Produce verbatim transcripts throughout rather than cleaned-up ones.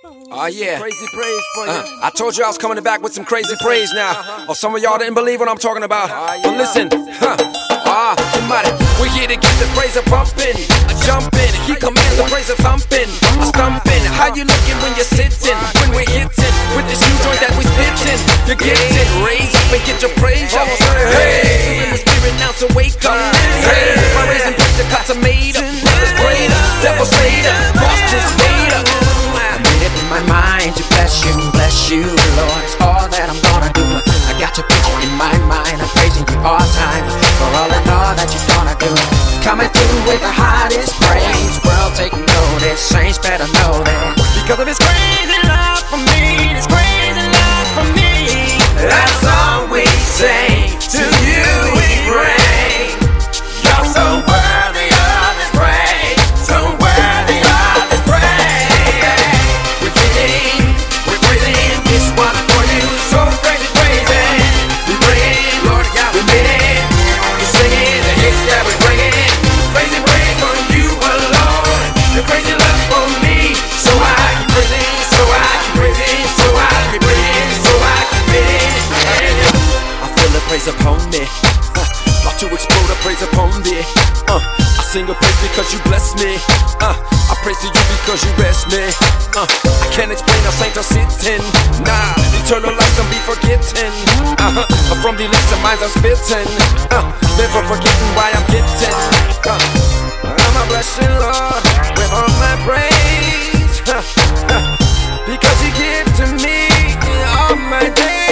Oh yeah, crazy praise for you. Uh, I told you I was coming back with some crazy praise now. Uh-huh. Or some of y'all didn't believe what I'm talking about. Uh, yeah. But listen, huh? Ah, somebody, we're here to get the praise a bumping, a jumping. He commands the praise a thumping, a stumping. How you looking when you're sitting? When we're hitting with this new joint that we spitting, you get it. Raise up and get your praise up. Hey, in the spirit now, so wake up. Hey, my raising praise the cuts are made up. Brothers greater, devils later, cross just made up. I made it in my mind to bless you, bless you, Lord. It's all that I'm gonna do. I got your picture in my mind. I'm praising you all time for all and all that you're gonna do. Coming through with the hottest praise. World taking notice, saints better know that. Because of his crazy love for me, this crazy love for me. That's all we say, to you we bring. You're so worthy of this praise, so worthy of this praise. We're praising, we're praising this one for you, so crazy praising. We bring it, Lord God, we made it. We're singing the hits that we're bringing. Crazy praise for you alone. The crazy love for me, so I keep praising, so I keep praising, so I keep praising, so I keep praising. I feel the praise upon me, uh, about to explode a praise upon thee. Uh, I sing a praise because you bless me. Uh, I praise to you because you rest me. Uh, I can't explain how saints are sitting. Nah, eternal life don't be forgetting. Uh-huh, but from the lips of minds I'm spitting. Uh, never forgetting why I'm getting. Uh, I'm a blessing, Lord, with all my praise. Uh, uh, because you give to me all my days.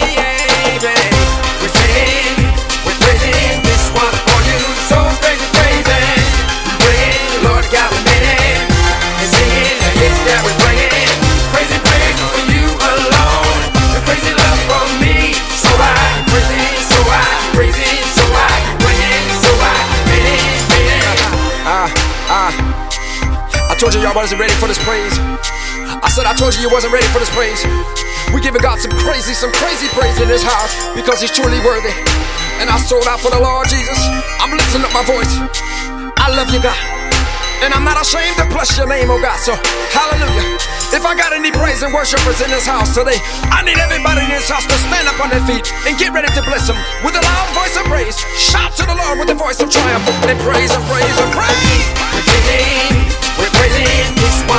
We're singing, we're praising this one for you, so crazy praising. We bring it, Lord God, we made it. And singing the hits that we're bringing. Crazy praise for you alone. The crazy love for me, so I keep praising, so I keep praising, so I keep bringing, so I keep made it, made it. Ah, ah. I told you y'all wasn't ready for this praise. I said I told you you wasn't ready for this praise. We giving God some crazy, some crazy praise in this house because He's truly worthy. And I sold out for the Lord Jesus. I'm lifting up my voice. I love you, God, and I'm not ashamed to bless your name, oh God. So hallelujah. If I got any praise and worshipers in this house today, I need everybody in this house to stand up on their feet and get ready to bless Him with a loud voice of praise. Shout to the Lord with a voice of triumph and praise and praise and praise. We're praising, we're praising this